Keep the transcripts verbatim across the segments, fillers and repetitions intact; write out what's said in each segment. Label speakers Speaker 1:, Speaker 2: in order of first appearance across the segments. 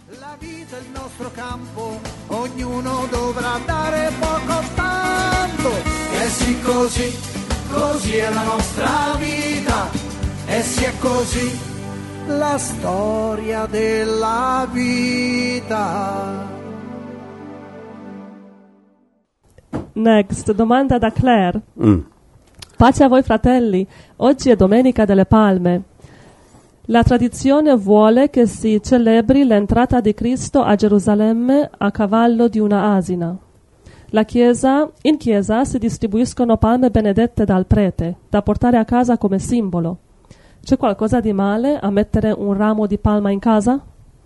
Speaker 1: La vita è il nostro campo, ognuno dovrà dare poco tanto. E sì così, così è la nostra vita, e sì è così la storia della vita.
Speaker 2: Next, domanda da Claire.
Speaker 3: Mm.
Speaker 2: Pace a voi fratelli, oggi è Domenica delle Palme. La tradizione vuole che si celebri l'entrata di Cristo a Gerusalemme a cavallo di una asina. La chiesa, in chiesa si distribuiscono palme benedette dal prete, da portare a casa come simbolo. C'è qualcosa di male a mettere un ramo di palma in casa?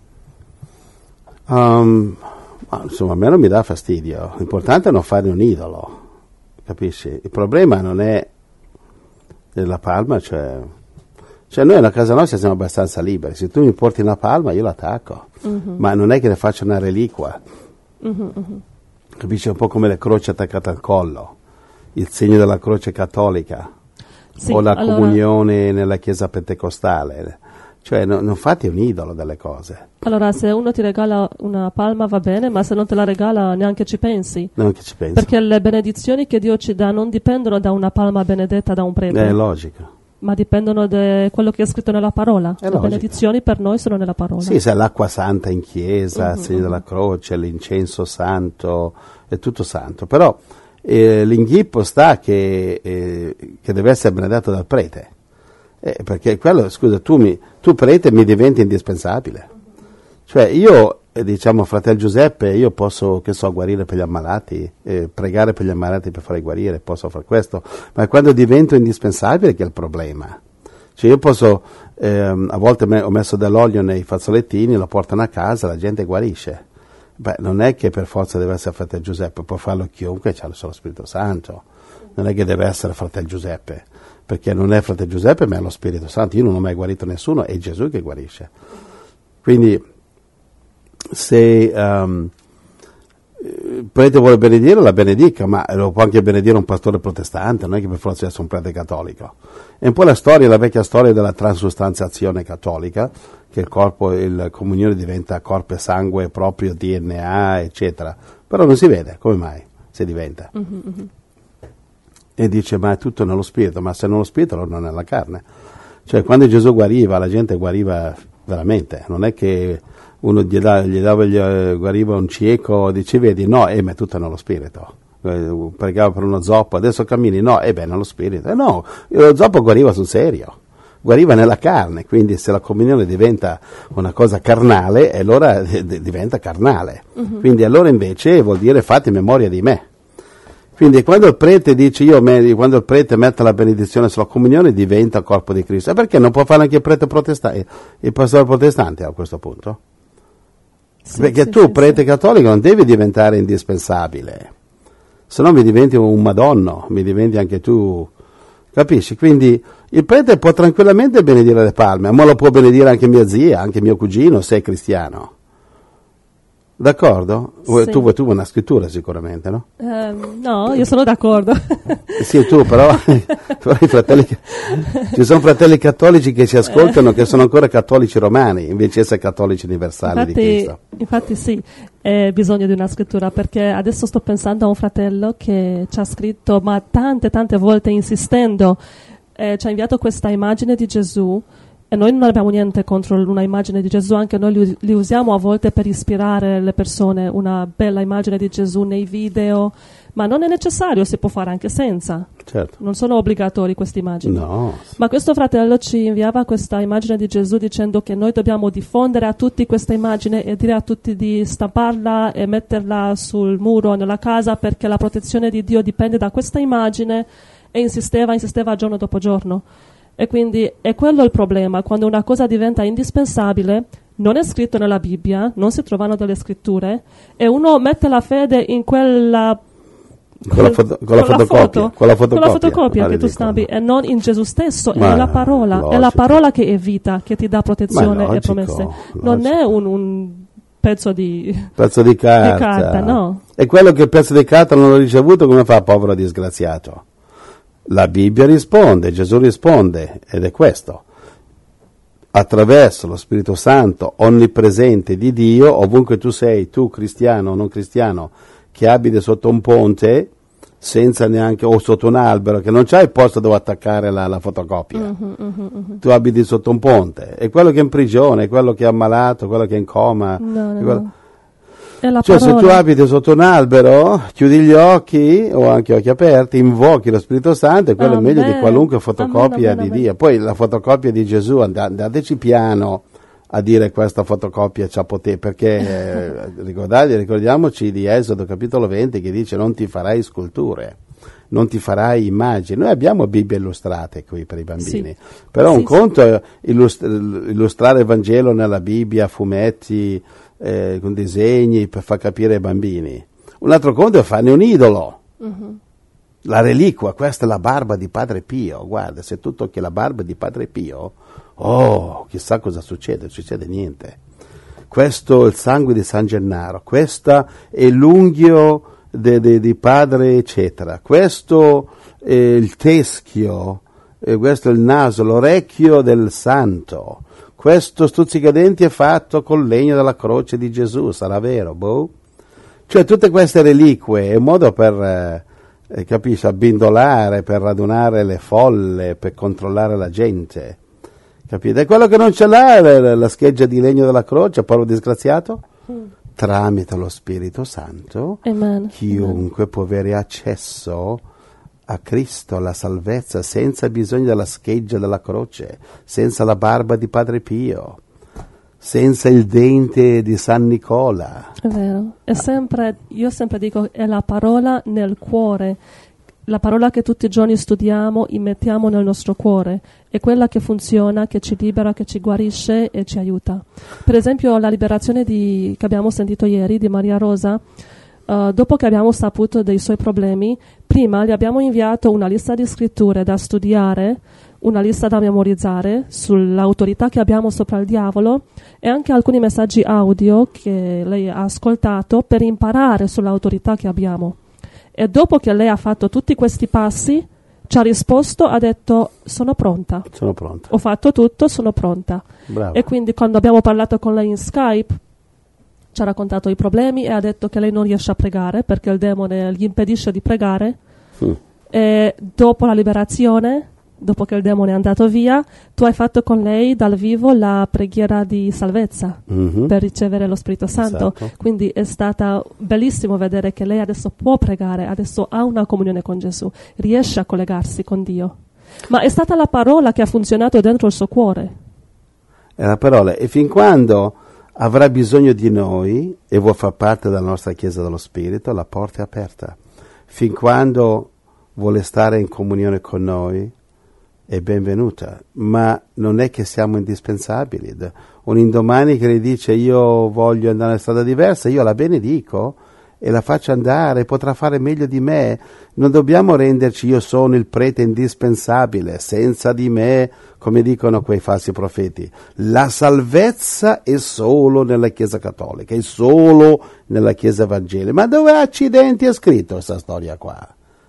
Speaker 3: Um, insomma, a me non mi dà fastidio. L'importante è non fare un idolo, capisci? Il problema non è della palma, cioè... Cioè noi a casa nostra siamo abbastanza liberi, se tu mi porti una palma io l'attacco, uh-huh. ma non è che ne faccio una reliquia, uh-huh, uh-huh. capisci? Un po' come le croci attaccate al collo, il segno della croce cattolica,
Speaker 2: sì,
Speaker 3: o la
Speaker 2: allora...
Speaker 3: comunione nella chiesa pentecostale, cioè no, non fate un idolo delle cose.
Speaker 2: Allora se uno ti regala una palma va bene, ma se non te la regala neanche ci pensi,
Speaker 3: neanche ci penso.
Speaker 2: Perché le benedizioni che Dio ci dà non dipendono da una palma benedetta da un prete.
Speaker 3: È logico.
Speaker 2: Ma dipendono da quello che è scritto nella parola.
Speaker 3: È
Speaker 2: Le
Speaker 3: logico.
Speaker 2: Benedizioni per noi sono nella parola.
Speaker 3: Sì, se l'acqua santa in chiesa,
Speaker 2: uh-huh,
Speaker 3: il segno
Speaker 2: uh-huh.
Speaker 3: della croce, l'incenso santo, è tutto santo. Però eh, l'inghippo sta che, eh, che deve essere benedetto dal prete. Eh, perché quello, scusa, tu, mi, tu prete mi diventi indispensabile. Cioè io, eh, diciamo, fratel Giuseppe, io posso, che so, guarire per gli ammalati, eh, pregare per gli ammalati per farli guarire, posso fare questo, ma quando divento indispensabile che è il problema. Cioè io posso, ehm, a volte me, ho messo dell'olio nei fazzolettini, lo portano a casa, la gente guarisce. Beh, non è che per forza deve essere fratel Giuseppe, può farlo chiunque, c'ha lo Spirito Santo. Non è che deve essere fratel Giuseppe, perché non è fratel Giuseppe, ma è lo Spirito Santo. Io non ho mai guarito nessuno, è Gesù che guarisce. Quindi, se um, il prete vuole benedire, la benedica, ma lo può anche benedire un pastore protestante, non è che per forza essere un prete cattolico. È un po' la storia, la vecchia storia della transustanziazione cattolica, che il corpo, il comunione diventa corpo e sangue proprio, D N A, eccetera. Però non si vede, come mai si diventa?
Speaker 2: Uh-huh, uh-huh.
Speaker 3: E dice, ma è tutto nello spirito, ma se nello spirito non è nella carne. Cioè, quando Gesù guariva, la gente guariva veramente, non è che uno gli, da, gli dava, gli guariva un cieco, dice, vedi, no, eh, ma è tutto nello spirito. Eh, pregava per uno zoppo, adesso cammini, no, e eh, beh, nello spirito. Eh, no, lo zoppo guariva sul serio, guariva nella carne, quindi se la comunione diventa una cosa carnale, allora d- diventa carnale. Uh-huh. Quindi allora invece vuol dire fate memoria di me. Quindi quando il prete dice io, me, quando il prete mette la benedizione sulla comunione diventa il corpo di Cristo. E perché non può fare anche il prete protestante, il pastore protestante a questo punto? Sì, perché sì, tu, sì, prete sì. cattolico, non devi diventare indispensabile, se no mi diventi un madonno, mi diventi anche tu, capisci? Quindi il prete può tranquillamente benedire le palme, ma lo può benedire anche mia zia, anche mio cugino, se è cristiano. D'accordo? Sì. Tu vuoi tu una scrittura sicuramente, no?
Speaker 2: Um, no, io sono d'accordo.
Speaker 3: Sì, tu però, però i fratelli, ci sono fratelli cattolici che si ascoltano che sono ancora cattolici romani, invece di essere cattolici universali
Speaker 2: infatti,
Speaker 3: di Cristo.
Speaker 2: Infatti sì, è bisogno di una scrittura, perché adesso sto pensando a un fratello che ci ha scritto, ma tante tante volte insistendo, eh, ci ha inviato questa immagine di Gesù. E noi non abbiamo niente contro una immagine di Gesù, anche noi li, li usiamo a volte per ispirare le persone, una bella immagine di Gesù nei video, ma non è necessario, si può fare anche senza.
Speaker 3: Certo.
Speaker 2: Non sono obbligatori queste immagini.
Speaker 3: No.
Speaker 2: Ma questo fratello ci inviava questa immagine di Gesù dicendo che noi dobbiamo diffondere a tutti questa immagine e dire a tutti di stamparla e metterla sul muro nella casa, perché la protezione di Dio dipende da questa immagine, e insisteva, insisteva giorno dopo giorno. E quindi è quello il problema, quando una cosa diventa indispensabile, non è scritto nella Bibbia, non si trovano delle scritture, e uno mette la fede in quella
Speaker 3: con la, foto, con la fotocopia,
Speaker 2: foto,
Speaker 3: con la fotocopia,
Speaker 2: con la fotocopia che tu stampi, e non in Gesù stesso, ma è nella parola, logico. È la parola che è vita, che ti dà protezione logico, e promesse. Logico. Non è un, un pezzo di
Speaker 3: pezzo di carta,
Speaker 2: di carta, no.
Speaker 3: E quello che il pezzo di carta non l'ho ricevuto, come fa, povero disgraziato? La Bibbia risponde, Gesù risponde, ed è questo. attraverso lo Spirito Santo onnipresente di Dio, ovunque tu sei, tu cristiano o non cristiano, che abiti sotto un ponte, senza neanche, o sotto un albero, che non c'hai il posto dove attaccare la, la fotocopia.
Speaker 2: Uh-huh, uh-huh, uh-huh.
Speaker 3: Tu abiti sotto un ponte, e quello che è in prigione, quello che è ammalato, quello che è in coma.
Speaker 2: No, no,
Speaker 3: quello...
Speaker 2: no. È la
Speaker 3: Cioè,
Speaker 2: parola.
Speaker 3: se tu abiti sotto un albero, chiudi gli occhi, o anche occhi aperti, invochi lo Spirito Santo, e quello
Speaker 2: Amen.
Speaker 3: è meglio di qualunque fotocopia
Speaker 2: Amen, amen,
Speaker 3: di
Speaker 2: amen.
Speaker 3: Dio. Poi la fotocopia di Gesù, and- andateci piano a dire questa fotocopia c'ha potere, perché eh, ricordate, ricordiamoci di Esodo capitolo venti che dice non ti farai sculture, non ti farai immagini. Noi abbiamo Bibbie illustrate qui per i bambini,
Speaker 2: Sì.
Speaker 3: però
Speaker 2: Sì,
Speaker 3: un conto è illust- illustrare il Vangelo nella Bibbia, fumetti, eh, con disegni per far capire ai bambini. Un altro conto è farne un idolo.
Speaker 2: Uh-huh.
Speaker 3: La reliquia, questa è la barba di Padre Pio. Guarda, se tu tocchi la barba di Padre Pio, oh, chissà cosa succede, non succede niente. Questo è il sangue di San Gennaro, questo è l'unghio di de, de Padre eccetera, questo è il teschio, eh, questo è il naso, l'orecchio del santo, questo stuzzicadenti è fatto col legno della croce di Gesù, sarà vero? Boh. Cioè tutte queste reliquie è un modo per... Eh, Eh, capisci, abbindolare, per radunare le folle, per controllare la gente, capite? E quello che non ce l'ha è la, la scheggia di legno della croce, povero disgraziato, mm. tramite lo Spirito Santo,
Speaker 2: Amen.
Speaker 3: chiunque Amen. Può avere accesso a Cristo, alla salvezza, senza bisogno della scheggia della croce, senza la barba di Padre Pio, senza il dente di San Nicola.
Speaker 2: È vero, è sempre, io sempre dico, è la parola nel cuore, la parola che tutti i giorni studiamo, immettiamo nel nostro cuore, è quella che funziona, che ci libera, che ci guarisce e ci aiuta. Per esempio la liberazione di, che abbiamo sentito ieri di Maria Rosa, uh, dopo che abbiamo saputo dei suoi problemi, prima gli abbiamo inviato una lista di scritture da studiare, una lista da memorizzare sull'autorità che abbiamo sopra il diavolo e anche alcuni messaggi audio che lei ha ascoltato per imparare sull'autorità che abbiamo. E dopo che lei ha fatto tutti questi passi, ci ha risposto, ha detto sono pronta.
Speaker 3: Sono pronta.
Speaker 2: Ho fatto tutto, sono pronta.
Speaker 3: Brava.
Speaker 2: E quindi quando abbiamo parlato con lei in Skype, ci ha raccontato i problemi e ha detto che lei non riesce a pregare perché il demone gli impedisce di pregare. Mm. E dopo la liberazione, dopo che il demone è andato via, tu hai fatto con lei dal vivo la preghiera di salvezza mm-hmm. per ricevere lo Spirito Santo.
Speaker 3: Esatto.
Speaker 2: Quindi è stato bellissimo vedere che lei adesso può pregare, adesso ha una comunione con Gesù, riesce a collegarsi con Dio. Ma è stata la parola che ha funzionato dentro il suo cuore.
Speaker 3: È la parola, e fin quando avrà bisogno di noi e vuol far parte della nostra Chiesa dello Spirito, la porta è aperta. Fin quando vuole stare in comunione con noi, è benvenuta, ma non è che siamo indispensabili. Un indomani che le dice io voglio andare in una strada diversa, io la benedico e la faccio andare, potrà fare meglio di me. Non dobbiamo renderci io sono il prete indispensabile, senza di me, come dicono quei falsi profeti. La salvezza è solo nella Chiesa cattolica, è solo nella Chiesa evangelica. Ma dove accidenti è scritto questa storia qua?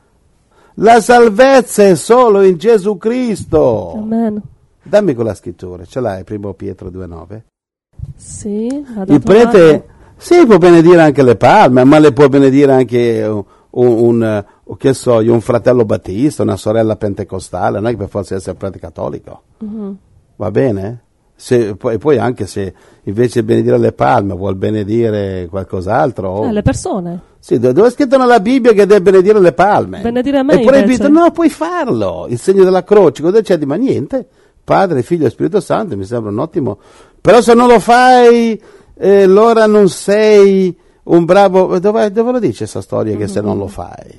Speaker 3: La salvezza è solo in Gesù Cristo.
Speaker 2: Amen.
Speaker 3: Dammi quella scrittura, ce l'hai, primo Pietro due nove?
Speaker 2: Sì,
Speaker 3: il prete, sì, può benedire anche le palme, ma le può benedire anche un, un, un, che so io, un fratello battista, una sorella pentecostale, non è che per forza essere prete cattolico. Uh-huh. Va bene? Se, poi, poi anche se invece di benedire le palme vuol benedire qualcos'altro.
Speaker 2: Eh, le persone.
Speaker 3: Sì, dove è scritto nella Bibbia che deve benedire le palme?
Speaker 2: Benedire me
Speaker 3: è proibito,
Speaker 2: invece.
Speaker 3: No, puoi farlo. Il segno della croce, cosa c'è di ma niente? Padre, Figlio e Spirito Santo, mi sembra un ottimo. Però se non lo fai, eh, allora non sei un bravo. Dove, dove lo dice questa storia mm-hmm. che se non lo fai?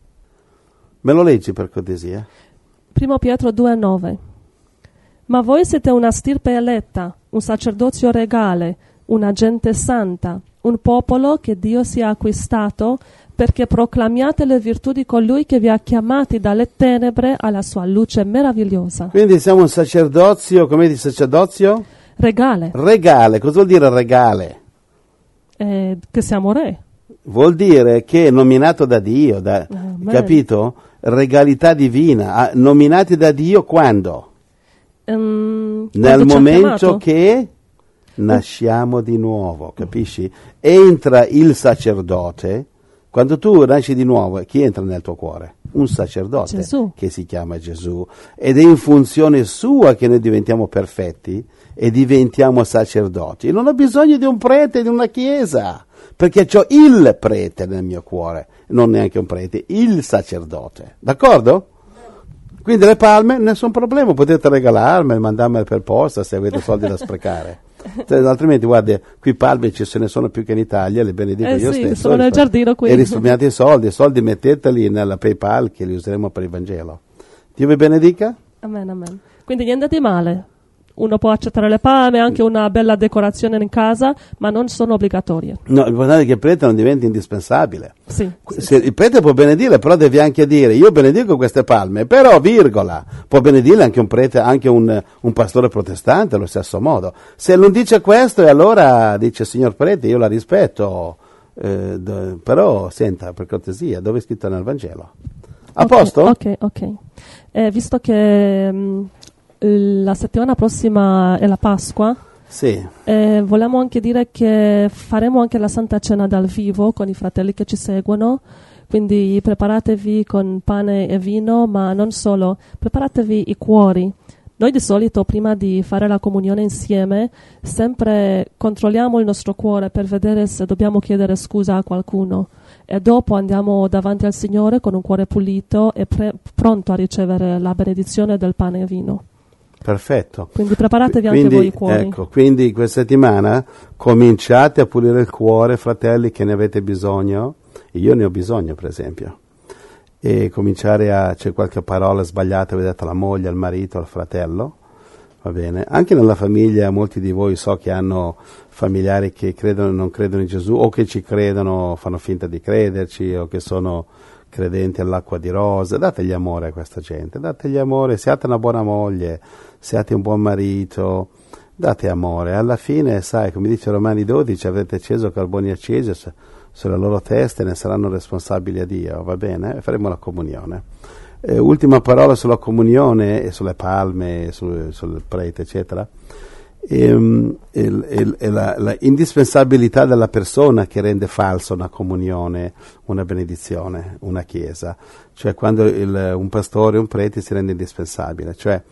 Speaker 3: Me lo leggi per cortesia?
Speaker 2: Primo Pietro due nove. Ma voi siete una stirpe eletta, un sacerdozio regale, una gente santa, un popolo che Dio si è acquistato perché proclamiate le virtù di colui che vi ha chiamati dalle tenebre alla sua luce meravigliosa.
Speaker 3: Quindi siamo un sacerdozio, come dice sacerdozio?
Speaker 2: Regale.
Speaker 3: Regale, cosa vuol dire regale?
Speaker 2: Eh, che siamo re.
Speaker 3: Vuol dire che è nominato da Dio, da, capito? Regalità divina, nominati da Dio quando?
Speaker 2: Um,
Speaker 3: Nel momento
Speaker 2: chiamato?
Speaker 3: che nasciamo di nuovo, capisci? Entra il sacerdote. Quando tu nasci di nuovo, chi entra nel tuo cuore? Un sacerdote
Speaker 2: Gesù.
Speaker 3: che si chiama Gesù. Ed è in funzione sua che noi diventiamo perfetti e diventiamo sacerdoti. E non ho bisogno di un prete, di una chiesa, perché ho il prete nel mio cuore, non neanche un prete, il sacerdote. D'accordo? Quindi le palme, nessun problema, potete regalarmele, mandarmele per posta se avete soldi da sprecare. Cioè, altrimenti, guardi, qui palme ci se ne sono più che in Italia, le benedico
Speaker 2: Eh
Speaker 3: io
Speaker 2: sì,
Speaker 3: stesso.
Speaker 2: sono nel giardino qui.
Speaker 3: E risparmiate i soldi, i soldi metteteli nella PayPal che li useremo per il Vangelo. Dio vi benedica.
Speaker 2: Amen, amen. Quindi niente di male. Uno può accettare le palme, anche una bella decorazione in casa, ma non sono obbligatorie.
Speaker 3: No, l'importante è che il prete non diventi indispensabile.
Speaker 2: Sì,
Speaker 3: Se
Speaker 2: sì,
Speaker 3: il prete può benedire, però devi anche dire, io benedico queste palme, però, virgola, può benedire anche un prete, anche un, un pastore protestante allo stesso modo. Se non dice questo, e allora dice, signor prete, io la rispetto, eh, d- però, senta, per cortesia, dove è scritto nel Vangelo? A
Speaker 2: Ok,
Speaker 3: posto?
Speaker 2: Ok, ok. Eh, visto che mh, la settimana prossima è la Pasqua,
Speaker 3: Sì.
Speaker 2: eh, volevamo anche dire che faremo anche la Santa Cena dal vivo con i fratelli che ci seguono, quindi preparatevi con pane e vino, ma non solo, preparatevi i cuori. Noi di solito prima di fare la comunione insieme sempre controlliamo il nostro cuore per vedere se dobbiamo chiedere scusa a qualcuno e dopo andiamo davanti al Signore con un cuore pulito e pre- pronto a ricevere la benedizione del pane e vino.
Speaker 3: Perfetto.
Speaker 2: Quindi preparatevi
Speaker 3: Quindi,
Speaker 2: anche voi i cuori.
Speaker 3: Ecco, quindi questa settimana cominciate a pulire il cuore, fratelli, che ne avete bisogno. Io ne ho bisogno, per esempio. E cominciare a, c'è qualche parola sbagliata, vedete, alla moglie, al marito, al fratello, va bene? Anche nella famiglia, molti di voi so che hanno familiari che credono e non credono in Gesù, o che ci credono, fanno finta di crederci, o che sono credenti all'acqua di rosa. Dategli amore a questa gente, dategli amore, siate una buona moglie, siate un buon marito, date amore. Alla fine, sai, come dice Romani dodici, avrete acceso carboni accesi sulle loro teste, ne saranno responsabili a Dio, va bene? Faremo la comunione. Eh, ultima parola sulla comunione e sulle palme, sul, sul prete, eccetera. E, e, e, e la, la indispensabilità della persona che rende falsa una comunione, una benedizione, una chiesa. Cioè quando il, un pastore, un prete si rende indispensabile, cioè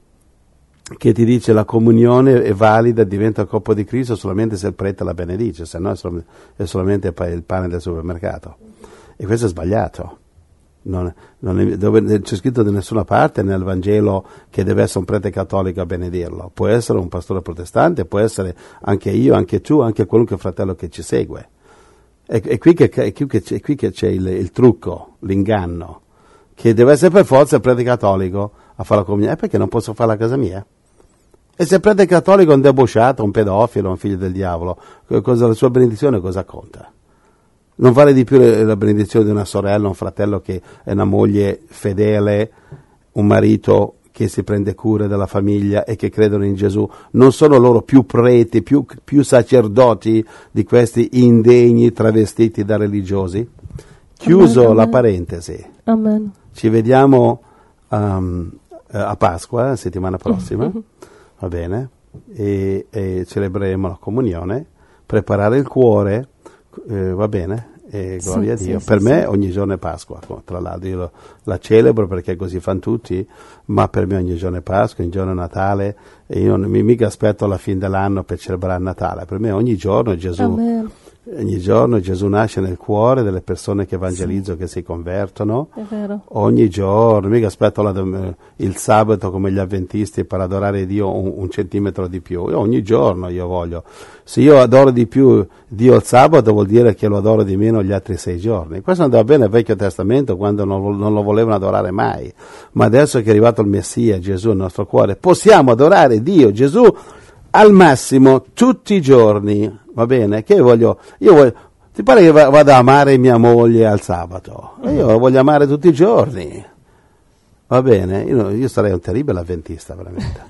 Speaker 3: che ti dice la comunione è valida, diventa il corpo di Cristo solamente se il prete la benedice, se no è, sol- è solamente il pane del supermercato. E questo è sbagliato. Non, non è, dove c'è scritto da nessuna parte nel Vangelo che deve essere un prete cattolico a benedirlo. Può essere un pastore protestante, può essere anche io, anche tu, anche qualunque fratello che ci segue. È, è, qui, che, è, qui, che c'è, è qui che c'è il, il trucco, l'inganno, che deve essere per forza il prete cattolico a fare la comunione. Eh, perché non posso farla a casa mia? E se il prete cattolico è un debosciato, un pedofilo, un figlio del diavolo, cosa, la sua benedizione cosa conta? Non vale di più la benedizione di una sorella, un fratello che è una moglie fedele, un marito che si prende cura della famiglia e che credono in Gesù. Non sono loro più preti, più, più sacerdoti di questi indegni travestiti da religiosi? Chiuso
Speaker 2: Amen,
Speaker 3: la
Speaker 2: amen.
Speaker 3: parentesi.
Speaker 2: Amen.
Speaker 3: Ci vediamo um, a Pasqua, settimana prossima, va bene? E, e celebreremo la comunione, preparare il cuore, eh, va bene? E gloria
Speaker 2: Sì,
Speaker 3: a Dio.
Speaker 2: sì,
Speaker 3: Per
Speaker 2: sì,
Speaker 3: me
Speaker 2: sì.
Speaker 3: ogni giorno è Pasqua, tra l'altro io lo, la celebro perché così fanno tutti, ma per me ogni giorno è Pasqua, ogni giorno è Natale e io non mi mica aspetto la fine dell'anno per celebrare Natale. Per me ogni giorno Gesù,
Speaker 2: Amen.
Speaker 3: ogni giorno Gesù nasce nel cuore delle persone che evangelizzo, che si convertono.
Speaker 2: È vero.
Speaker 3: Ogni giorno, mica aspetto la, il sabato come gli avventisti per adorare Dio un, un centimetro di più. Io ogni giorno io voglio. Se io adoro di più Dio il sabato vuol dire che lo adoro di meno gli altri sei giorni. Questo andava bene nel Vecchio Testamento quando non, non lo volevano adorare mai. Ma adesso che è arrivato il Messia, Gesù nel nostro cuore, possiamo adorare Dio, Gesù, al massimo tutti i giorni. Va bene? Che voglio? Io voglio. Ti pare che vada a amare mia moglie al sabato? E io la voglio amare tutti i giorni. Va bene? Io, io sarei un terribile avventista, veramente.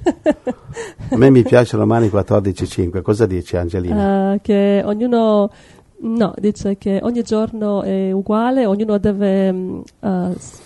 Speaker 3: A me mi piacciono Romani quattordici cinque. Cosa dice Angelina?
Speaker 2: Uh, che ognuno, no, dice che ogni giorno è uguale, ognuno deve uh,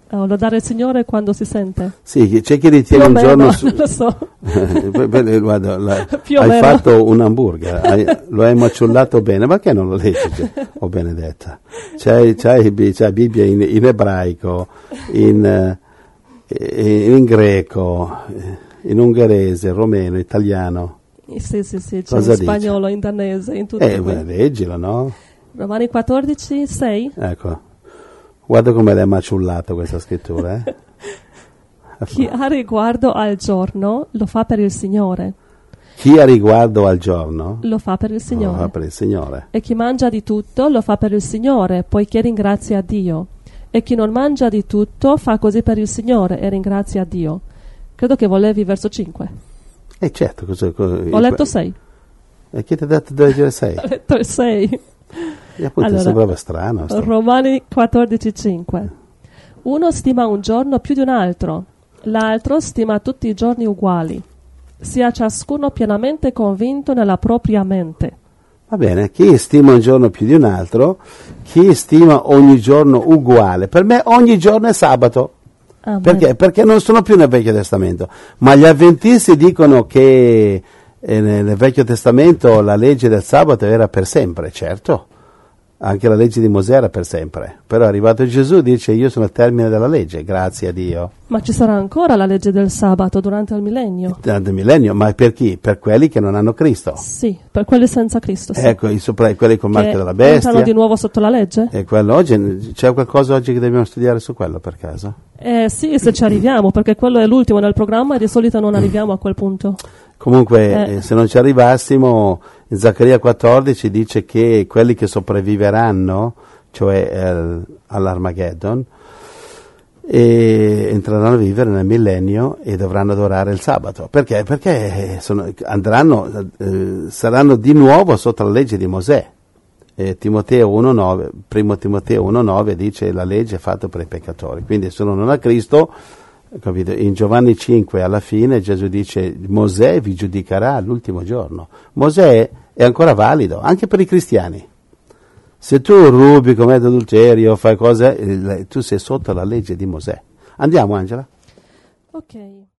Speaker 2: Oh, lodare il Signore quando si sente?
Speaker 3: Sì, c'è chi ritiene un
Speaker 2: meno,
Speaker 3: giorno... Su...
Speaker 2: non lo so.
Speaker 3: Guarda, la...
Speaker 2: Più o
Speaker 3: hai
Speaker 2: meno.
Speaker 3: fatto un hamburger, hai... lo hai maciullato bene, ma che non lo leggi? Oh Benedetta, c'hai, c'hai, c'hai Bibbia in, in ebraico, in, in, in greco, in ungherese, romeno, italiano.
Speaker 2: Sì, sì, sì, c'è
Speaker 3: Cosa
Speaker 2: in
Speaker 3: dice?
Speaker 2: spagnolo, in danese, in tutto.
Speaker 3: Eh, beh, leggilo, no?
Speaker 2: Romani quattordici, sei.
Speaker 3: Ecco, guarda come l'hai maciullata questa scrittura, eh?
Speaker 2: Chi ha riguardo al giorno lo fa per il Signore.
Speaker 3: Chi ha riguardo al giorno
Speaker 2: Lo fa per il
Speaker 3: lo
Speaker 2: Signore.
Speaker 3: fa per il Signore.
Speaker 2: E chi mangia di tutto lo fa per il Signore, poiché ringrazia Dio. E chi non mangia di tutto fa così per il Signore e ringrazia Dio. Credo che volevi verso cinque.
Speaker 3: Eh certo, cosa, cosa,
Speaker 2: Ho letto sei.
Speaker 3: E chi ti ha detto di leggere sei?
Speaker 2: Ho letto il sei.
Speaker 3: E appunto
Speaker 2: Allora,
Speaker 3: sembrava strano. sto-
Speaker 2: Romani quattordici, cinque. Uno stima un giorno più di un altro, l'altro stima tutti i giorni uguali. Sia ciascuno pienamente convinto nella propria mente.
Speaker 3: Va bene, chi stima un giorno più di un altro, chi stima ogni giorno uguale. Per me ogni giorno è sabato.
Speaker 2: Amen.
Speaker 3: Perché? Perché non sono più nel Vecchio Testamento. Ma gli avventisti dicono che eh, nel Vecchio Testamento la legge del sabato era per sempre, certo. Anche la legge di Mosè era per sempre. Però è arrivato Gesù, dice io sono al termine della legge, grazie a Dio.
Speaker 2: Ma ci sarà ancora la legge del sabato durante il millennio?
Speaker 3: Durante il millennio, ma per chi? Per quelli che non hanno Cristo.
Speaker 2: Sì, per quelli senza Cristo. Sì.
Speaker 3: Ecco, i sopra, quelli con marchio
Speaker 2: Che
Speaker 3: della
Speaker 2: entrano
Speaker 3: bestia.
Speaker 2: di nuovo sotto la legge?
Speaker 3: E quello oggi, c'è qualcosa oggi che dobbiamo studiare su quello per caso?
Speaker 2: Eh sì, se ci arriviamo, perché quello è l'ultimo nel programma e di solito non arriviamo a quel punto.
Speaker 3: Comunque,
Speaker 2: Eh.
Speaker 3: eh, se non ci arrivassimo, in Zaccaria quattordici dice che quelli che sopravviveranno, cioè eh, all'Armageddon, e entreranno a vivere nel millennio e dovranno adorare il sabato. Perché? Perché sono, andranno, eh, saranno di nuovo sotto la legge di Mosè. Eh, Timoteo uno nove, primo Timoteo uno nove dice la legge è fatta per i peccatori. Quindi se uno non ha Cristo, capito? In Giovanni cinque alla fine Gesù dice Mosè vi giudicherà all'ultimo giorno. Mosè è ancora valido anche per i cristiani. Se tu rubi, commeti adulterio, fai cose, eh, tu sei sotto la legge di Mosè. Andiamo, Angela?
Speaker 2: Ok.